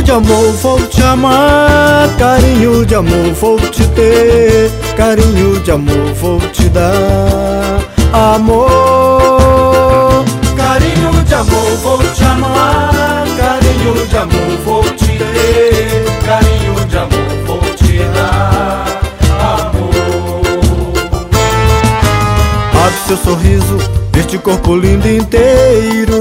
de amor vou te amar, carinho de amor vou te ter, carinho de amor vou te dar, amor. Carinho de amor vou te amar, carinho de amor vou te ter, carinho de amor vou te dar, amor. Abre seu sorriso, este corpo lindo inteiro.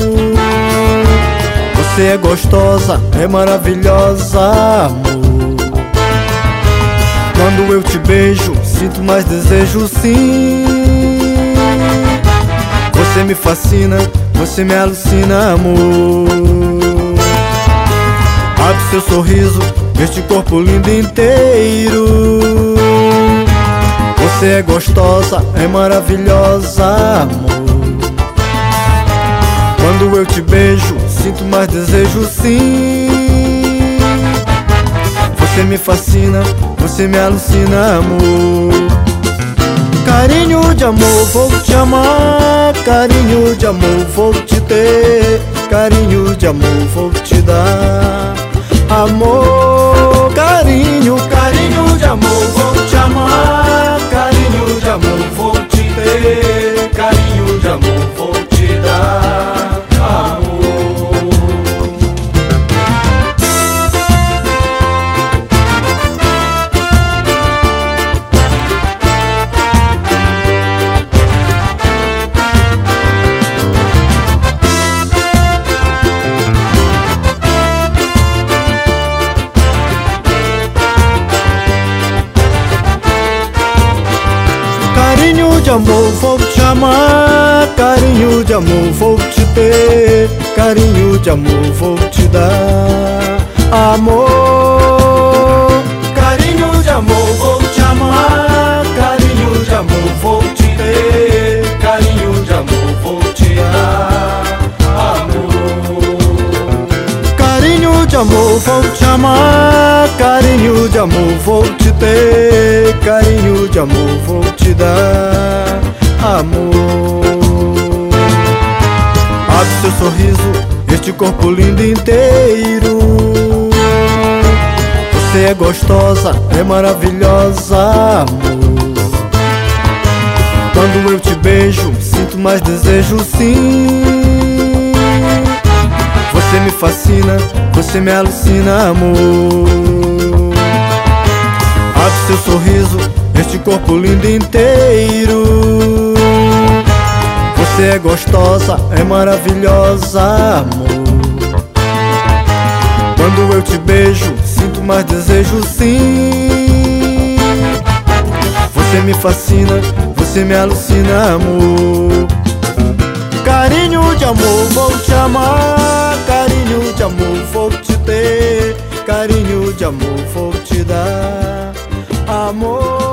Você é gostosa, é maravilhosa, amor. Quando eu te beijo, sinto mais desejo, sim. Você me fascina, você me alucina, amor. Abre seu sorriso, este corpo lindo inteiro. Você é gostosa, é maravilhosa, amor. Quando eu te beijo, sinto mais desejo, sim. Você me fascina, você me alucina, amor. Carinho de amor vou te amar, carinho de amor vou te ter, carinho de amor vou te dar, amor. Carinho, carinho de amor vou te amar, carinho de amor vou te ter, carinho de amor vou te dar, amor. Carinho de amor vou te amar, carinho de amor vou te ter, carinho de amor vou te dar, amor. Carinho de amor vou te amar, carinho de amor vou te ter, carinho de amor vou te dar, amor. Carinho de amor vou te amar, carinho de amor vou te ter, carinho de amor vou te dar, amor. Abre seu sorriso, este corpo lindo inteiro. Você é gostosa, é maravilhosa, amor. Quando eu te beijo, sinto mais desejo, sim. Você me fascina, você me alucina, amor. Abre seu sorriso, este corpo lindo inteiro. Você é gostosa, é maravilhosa, amor. Quando eu te beijo, sinto mais desejo, sim. Você me fascina, você me alucina, amor. Carinho de amor vou te amar, carinho de amor vou te ter, carinho de amor vou te dar, amor.